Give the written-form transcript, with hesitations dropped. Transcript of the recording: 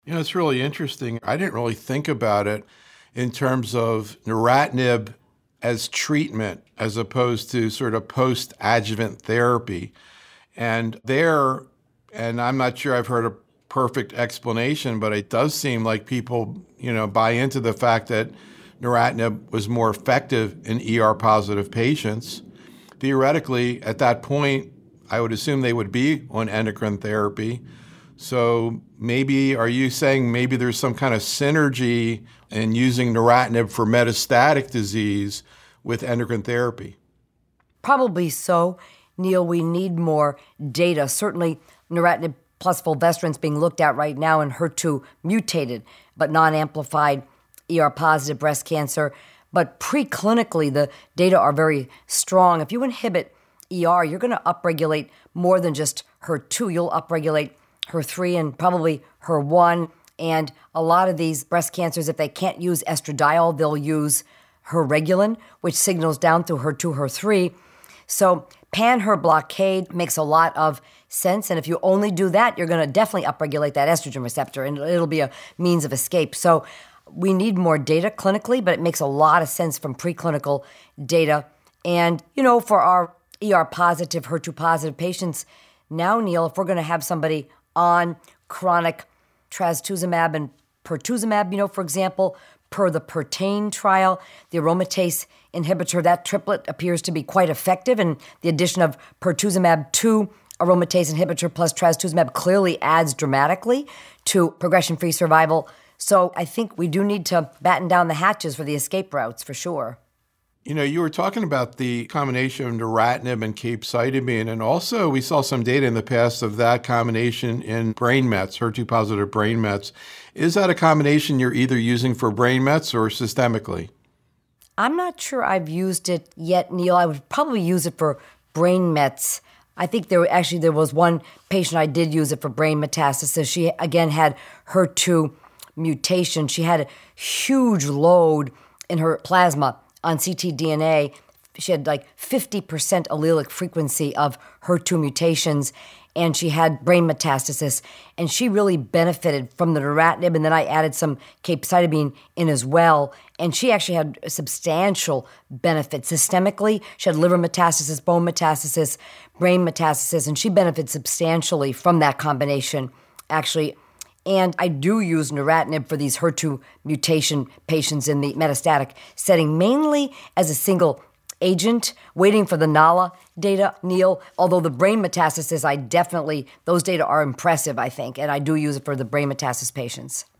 It's really interesting. I didn't really think about it in terms of neratinib as treatment as opposed to sort of post-adjuvant therapy. And I'm not sure I've heard a perfect explanation, but it does seem like people, buy into the fact that neratinib was more effective in ER-positive patients. Theoretically, at that point, I would assume they would be on endocrine therapy. So are you saying maybe there's some kind of synergy in using neratinib for metastatic disease with endocrine therapy? Probably so. Neil, we need more data. Certainly, neratinib plus fulvestrant's being looked at right now in HER2 mutated but non-amplified ER-positive breast cancer. But preclinically, the data are very strong. If you inhibit ER, you're going to upregulate more than just HER2. You'll upregulate HER3 and probably HER1. And a lot of these breast cancers, if they can't use estradiol, they'll use herregulin, which signals down through HER2, HER3. So pan-HER blockade makes a lot of sense. And if you only do that, you're going to definitely upregulate that estrogen receptor, and it'll be a means of escape. So we need more data clinically, but it makes a lot of sense from preclinical data. And, for our ER-positive, HER2-positive patients, now, Neil, if we're going to have somebody on chronic trastuzumab and pertuzumab, for example, per the PERTAIN trial, the aromatase inhibitor, that triplet appears to be quite effective, and the addition of pertuzumab to aromatase inhibitor plus trastuzumab clearly adds dramatically to progression-free survival. So I think we do need to batten down the hatches for the escape routes, for sure. You were talking about the combination of neratinib and capecitabine, and also we saw some data in the past of that combination in brain mets, HER2-positive brain mets. Is that a combination you're either using for brain mets or systemically? I'm not sure I've used it yet, Neil. I would probably use it for brain mets. I think there was one patient I did use it for brain metastasis. She, again, had HER2 mutation. She had a huge load in her plasma on ctDNA. She had like 50% allelic frequency of HER2 mutations, and she had brain metastasis. And she really benefited from the neratinib, and then I added some capecitabine in as well. And she actually had a substantial benefit systemically. She had liver metastasis, bone metastasis, brain metastasis, and she benefited substantially from that combination, actually. And I do use neratinib for these HER2 mutation patients in the metastatic setting, mainly as a single agent, waiting for the NALA data, Neil. Although the brain metastasis, those data are impressive, I think, and I do use it for the brain metastasis patients.